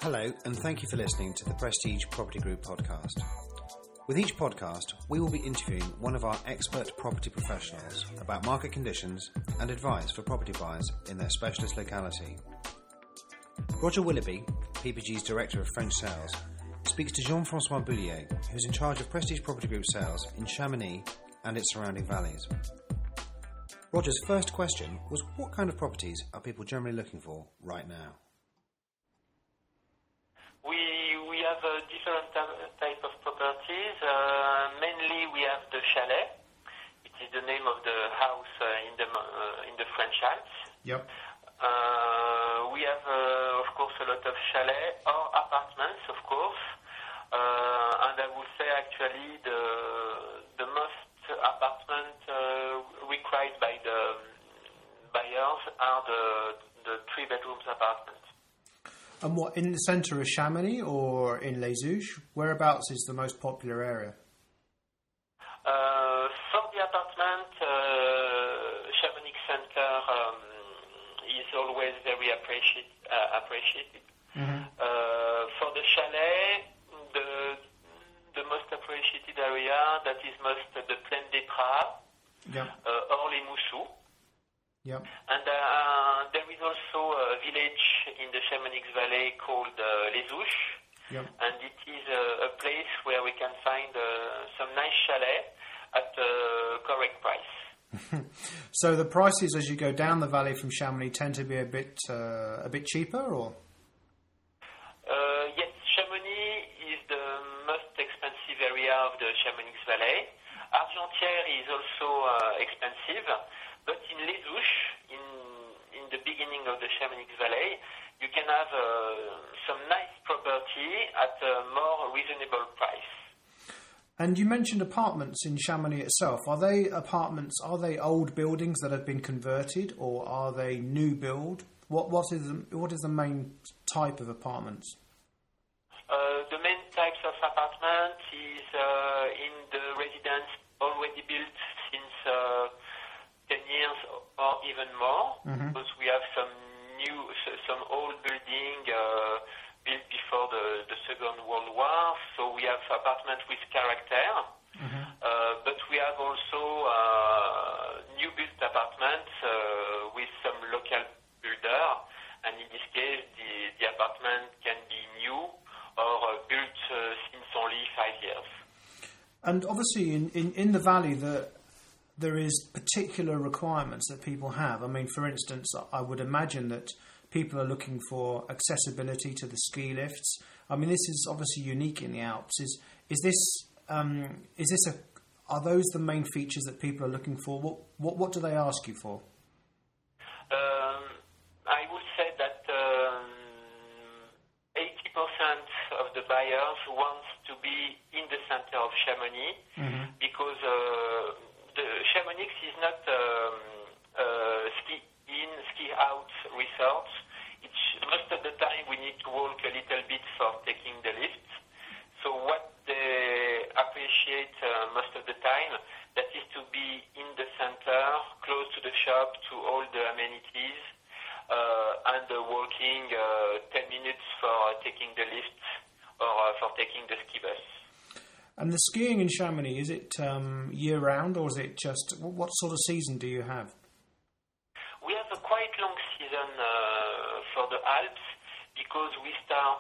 Hello, and thank you for listening to the Prestige Property Group podcast. With each podcast, we will be interviewing one of our expert property professionals about market conditions and advice for property buyers in their specialist locality. Roger Willoughby, PPG's Director of French Sales, speaks to Jean-François Boulier, who's in charge of Prestige Property Group sales in Chamonix and its surrounding valleys. Roger's first question was, what kind of properties are people generally looking for right now? We have different type of properties. Mainly we have the chalet. It is the name of the house in the French Alps. Yep. We have, of course, a lot of chalet or apartments, of course. And I would say actually the most apartment required by the buyers are the 3 bedrooms apartments. And what, in the centre of Chamonix or in Les Houches? Whereabouts is the most popular area? For the apartment, Chamonix Center is always very appreciated. Mm-hmm. For the chalet, the most appreciated area, that is most the Plaine des Prats, Yep. or Les Moussous. Yep. And there is also a village in the Chamonix Valley called Les Houches. Yep. And it is a place where we can find some nice chalet at a correct price. So the prices as you go down the valley from Chamonix tend to be a bit cheaper, or? Yes, Chamonix is the most expensive area of the Chamonix Valley. Argentière is also expensive, but in Les Houches, in the beginning of the Chamonix Valley, you can have some nice property at a more reasonable price. And you mentioned apartments in Chamonix itself. Are they apartments? Are they old buildings that have been converted, or are they new build? What is the main type of apartments? The main types of apartments is in the residence already built since 10 years or even more, Mm-hmm. because we have some old building built before the Second World War, so we have apartments with character, Mm-hmm. but we have also new built apartments with some local builder, and in this case the apartment can be new or built since only 5 years. And obviously in the valley there is particular requirements that people have. I mean, for instance, I would imagine that people are looking for accessibility to the ski lifts. I mean, this is obviously unique in the Alps. Are those the main features that people are looking for? What do they ask you for? I would say that 80% of the buyers want to be in the center of Chamonix, Mm-hmm. because the Chamonix is not ski in, ski out resort. Most of the time we need to walk a little bit for taking the lift. So what they appreciate most of the time, that is to be in the center, close to the shop, to all the amenities, and walking 10 minutes for taking the lift or for taking the ski bus. And the skiing in Chamonix, is it year-round, or is it just... What sort of season do you have? We have a quite long season for the Alps, because we start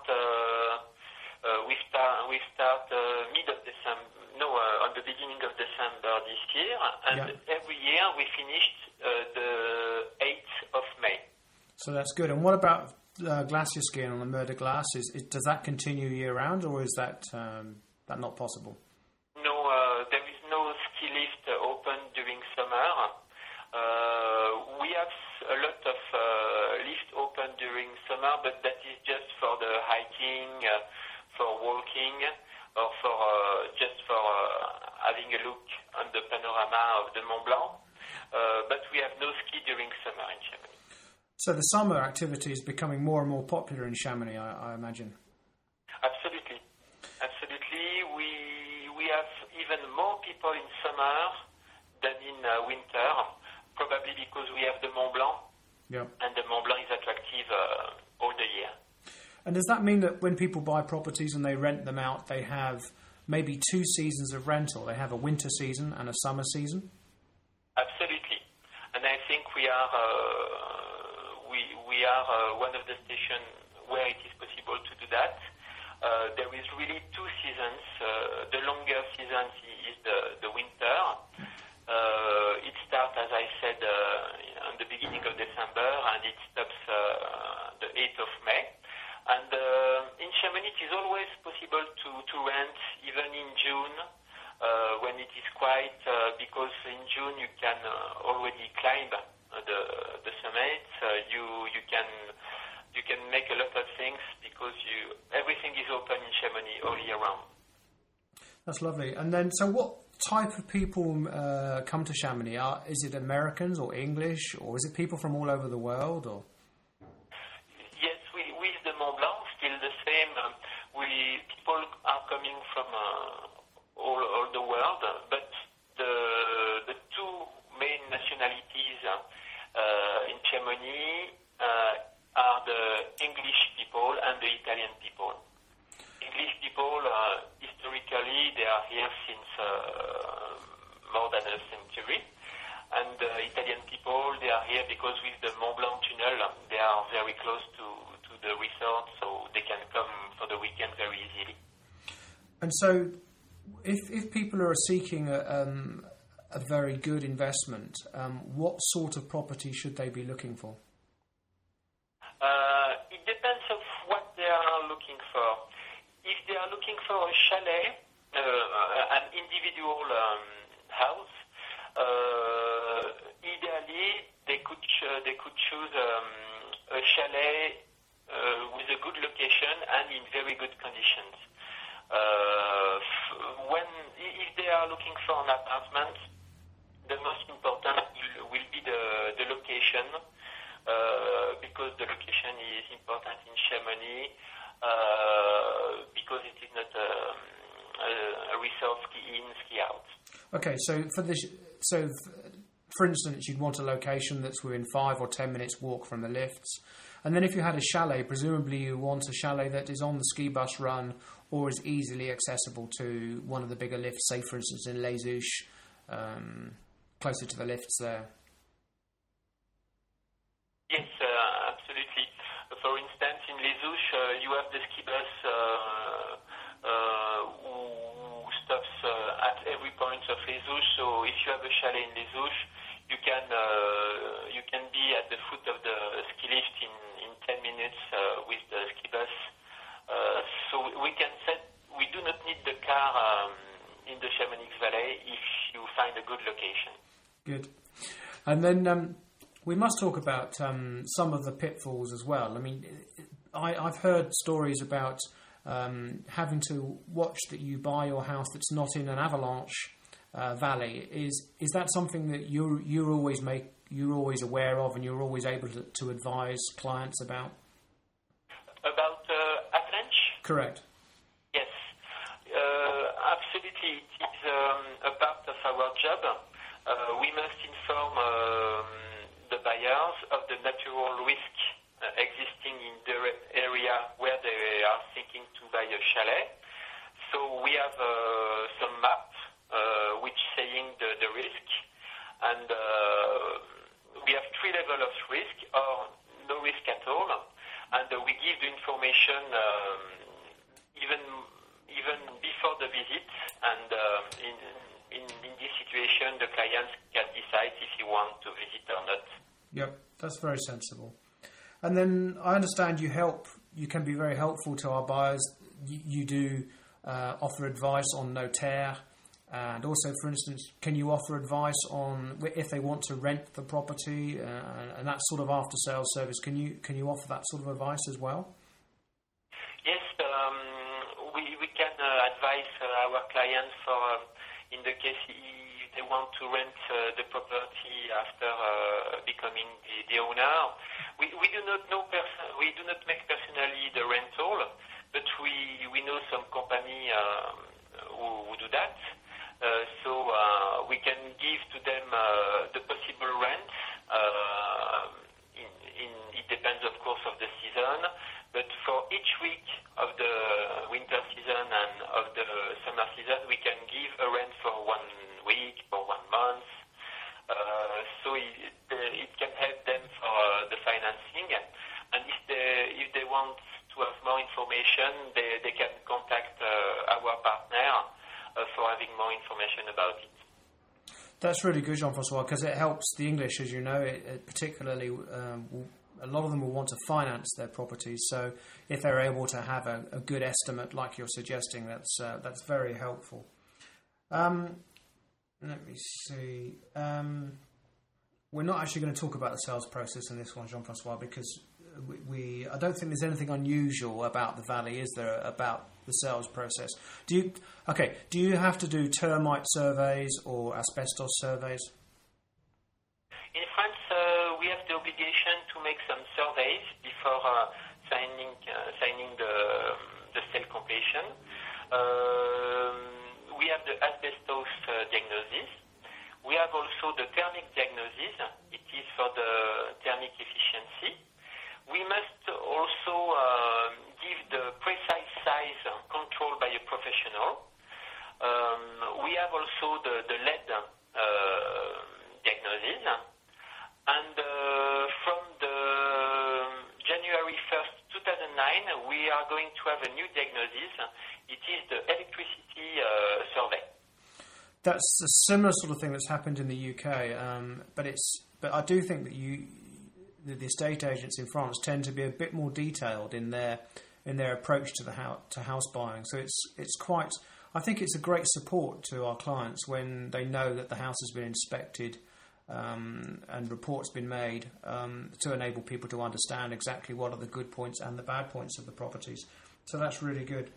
mid of December. On the beginning of December this year, and every year we finished the 8th of May. So that's good. And what about glacier skiing on the Mer de Glace? Does that continue year-round, or is that not possible? No, there is no ski lift open during summer. We have a lot of lifts open during summer, but that is just for the hiking, for walking, or for having a look on the panorama of the Mont Blanc. But we have no ski during summer in Chamonix. So the summer activity is becoming more and more popular in Chamonix, I imagine. Absolutely. We have even more people in summer than in winter, probably because we have the Mont Blanc, Yep. and the Mont Blanc is attractive all the year. And does that mean that when people buy properties and they rent them out, they have maybe 2 seasons of rental? They have a winter season and a summer season? Absolutely. And I think we are one of the stations where it is possible to do that. There is really 2 seasons. The longer season is the winter. It starts, as I said, on the beginning of December, and it stops the 8th of May. And in Chamonix, it is always possible to rent, even in June, when it is quiet, because in June you can already climb the summit. You can make a lot of things because everything is open in Chamonix all year round. That's lovely. And then, so what type of people come to Chamonix? Is it Americans or English, or is it people from all over the world? Or yes, with the Mont Blanc, still the same. People are coming from all the world, but the 2 main nationalities in Chamonix are the English people and the Italian people. English people, historically, they are here since more than a century. And Italian people, they are here because with the Mont Blanc tunnel, they are very close to the resort, so they can come for the weekend very easily. And so, if people are seeking a very good investment, what sort of property should they be looking for? It depends on what they are looking for. If they are looking for a chalet, an individual house, ideally they could choose a chalet with a good location and in very good conditions. If they are looking for an apartment, the most important will be the location, because the location is important in Chamonix, because it is not a resort ski in, ski out. Okay, so for instance, you'd want a location that's within 5 or 10 minutes walk from the lifts. And then if you had a chalet, presumably you want a chalet that is on the ski bus run or is easily accessible to one of the bigger lifts, say for instance in Les Ouches, closer to the lifts there. Yes, absolutely. For instance, in Les Ouches, you have the ski bus who stops at every point of Les Ouches. So if you have a chalet in Les Ouches, you can be at the foot of the ski lift in 10 minutes with the ski bus. So we do not need the car in the Chamonix Valley if you find a good location. Good. And then we must talk about some of the pitfalls as well. I mean, I've heard stories about having to watch that you buy your house that's not in an avalanche valley. Is that something that you're always aware of and you're always able to advise clients about? About avalanche? Correct. Yes, absolutely. It is a part of our job. We must inform the buyers of the natural risk existing in the area where they are thinking to buy a chalet. So we have some map which saying the risk, and we have 3 levels of risk or no risk at all, and we give the information even before the visit, and in this situation the client can decide if he wants to visit or not. Yep, that's very sensible. And then I understand you can be very helpful to our buyers. You do offer advice on notaire, and also, for instance, can you offer advice on if they want to rent the property and that sort of after-sales service? Can you offer that sort of advice as well? Yes, we can advise our clients for in the case if they want to rent the property after becoming the owner. We do not know we do not make personally the rental, but we know some company who do that. So we can give to them the possible rent. It depends, of course, of the season. But for each That's really good, Jean-Francois, because it helps the English, as you know, it particularly a lot of them will want to finance their properties. So if they're able to have a good estimate, like you're suggesting, that's very helpful. Let me see. We're not actually going to talk about the sales process in this one, Jean-Francois, because I don't think there's anything unusual about the Valley, is there, about the sales process? Do you have to do termite surveys or asbestos surveys? In France, we have the obligation to make some surveys before signing the sale completion. We have the asbestos diagnosis. We have also the thermic diagnosis. It is for the thermic efficiency. We must also give the precise size controlled by a professional. We have also the lead diagnosis. And from the January 1st, 2009, we are going to have a new diagnosis. It is the electricity survey. That's a similar sort of thing that's happened in the UK, but I do think that the estate agents in France tend to be a bit more detailed in their approach to house buying. So it's quite. I think it's a great support to our clients when they know that the house has been inspected and reports been made to enable people to understand exactly what are the good points and the bad points of the properties. So that's really good.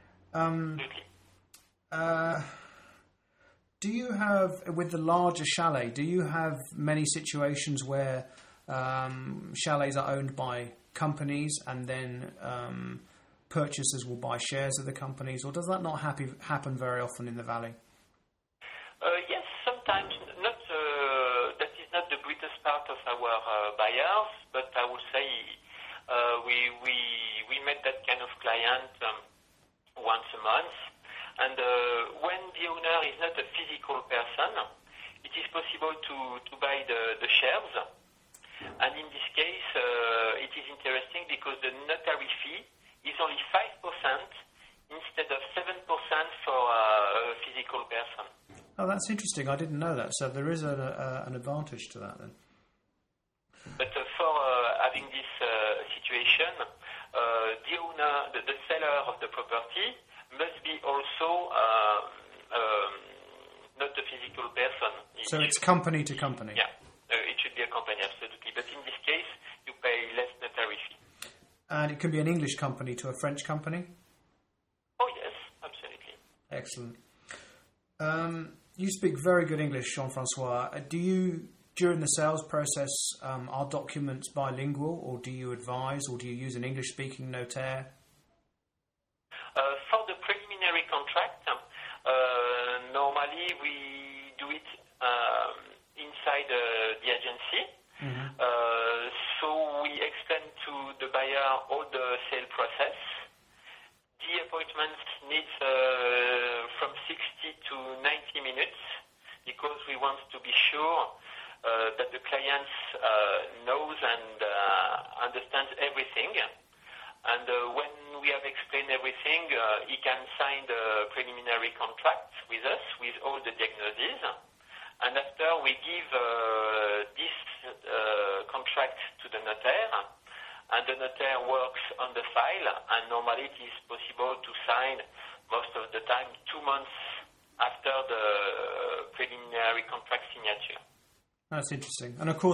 Do you have, with the larger chalet, do you have many situations where chalets are owned by companies and then purchasers will buy shares of the companies, or does that not happen very often in the Valley? Yes, sometimes. That is not the greatest part of our buyers, but I would say we met that kind of client once a month. And when the owner is not a physical person, it is possible to buy the shares. And in this case, it is interesting because the notary fee is only 5% instead of 7% for a physical person. Oh, that's interesting. I didn't know that. So there is an advantage to that then. But for having this situation, the owner, the seller of the property, must be also not a physical person. So it's company to company? Yeah, it should be a company, absolutely. But in this case, you pay less notary fee. And it can be an English company to a French company? Oh, yes, absolutely. Excellent. You speak very good English, Jean-Francois. Do you, during the sales process, are documents bilingual, or do you advise, or do you use an English-speaking notaire? For the preliminary contract, normally we do it inside the agency. Mm-hmm. So we explain to the buyer all the sale process. The appointment needs from 60 to 90 minutes because we want to be sure that the client knows and understands everything. And when we have explained everything, he can sign the preliminary contract with us, with all the diagnoses. And after we give this contract to the notaire, and the notaire works on the file, and normally it is possible to sign most of the time 2 months after the preliminary contract signature. That's interesting. And of course,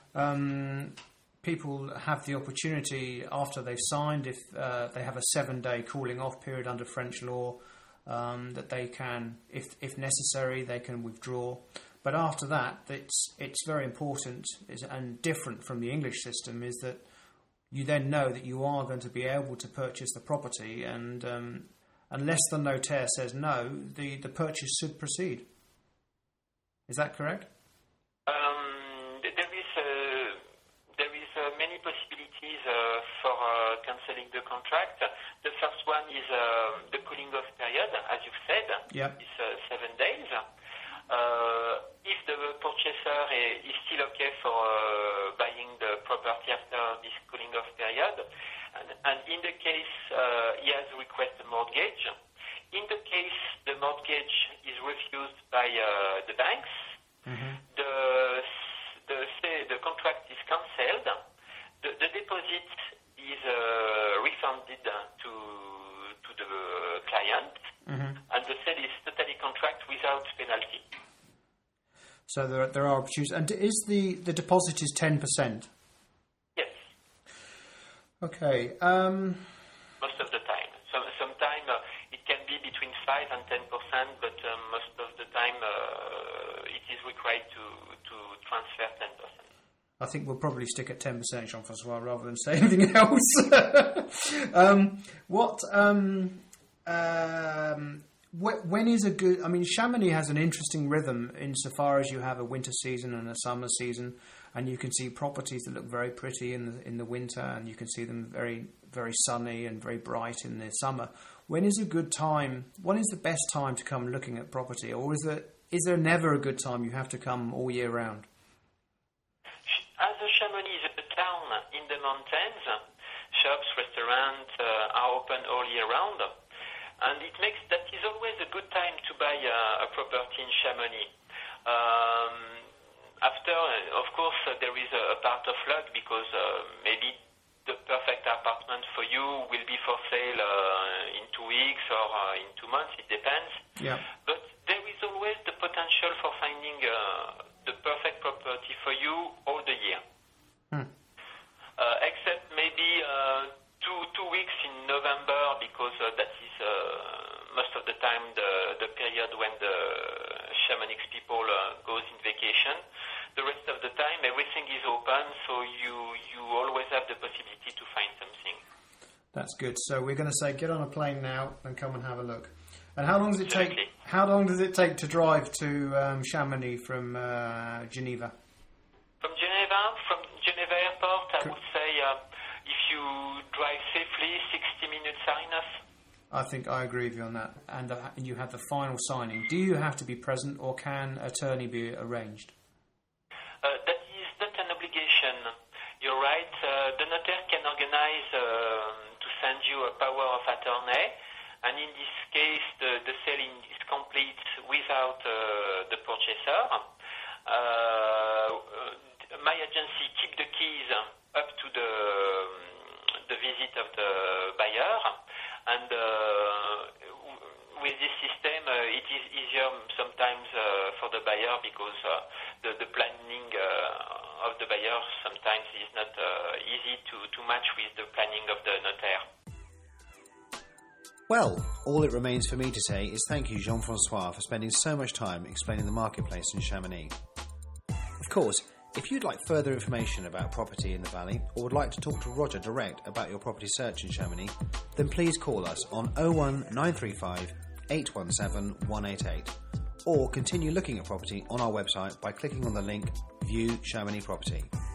people have the opportunity after they've signed, if they have a 7-day cooling off period under French law, that they can, if necessary, they can withdraw. But after that, it's very important and different from the English system is that you then know that you are going to be able to purchase the property, and unless the notaire says no, the purchase should proceed. Is that correct? There is many possibilities for cancelling the contract. The first one is the cooling off period, as you've said. Yep. It's 7 days. If the purchaser is still okay for buying the property after this cooling off period, and in the case he has requested a mortgage, in the case the mortgage is refused by the banks, the contract is cancelled, the deposit is refunded to the client, and the sale is totally contract without penalty. So there are opportunities. And is the deposit is 10%? Yes. Okay. Most of the time. Sometimes it can be between 5 and 10%, but most of the time it is required to transfer 10%. I think we'll probably stick at 10%, Jean-Francois, rather than say anything else. When is a good... I mean, Chamonix has an interesting rhythm insofar as you have a winter season and a summer season, and you can see properties that look very pretty in the winter, and you can see them very, very sunny and very bright in the summer. When is a good time? When is the best time to come looking at property, or is there never a good time? You have to come all year round. As Chamonix is a town in the mountains, shops, restaurants are open all year round. And it makes that is always a good time to buy a property in Chamonix. After, of course, there is a part of luck because maybe the perfect apartment for you will be for sale in 2 weeks or in 2 months. It depends. Yeah. But there is always the potential for finding the perfect property for you all the year. Except maybe 2 weeks in November, because that is most of the time the period when the Chamonix people goes in vacation. The rest of the time everything is open, so you always have the possibility to find something. That's good. So we're going to say get on a plane now and come and have a look. And how long does it Certainly. take? How long does it take to drive to Chamonix from Geneva? From Geneva Airport, I would say if you drive safely, 60 minutes are enough. I think I agree with you on that. And you have the final signing. Do you have to be present, or can attorney be arranged? That is not an obligation. You're right. The notaire can organize to send you a power of attorney, and in this case, the sale is complete without the purchaser. My agency keep the keys up to the visit of the buyer, and with this system, it is easier sometimes for the buyer because the planning of the buyer sometimes is not easy to match with the planning of the notaire. Well, all it remains for me to say is thank you, Jean-Francois, for spending so much time explaining the marketplace in Chamonix. Of course, if you'd like further information about property in the valley, or would like to talk to Roger direct about your property search in Chamonix, then please call us on 01935 817 188, or continue looking at property on our website by clicking on the link View Chamonix Property.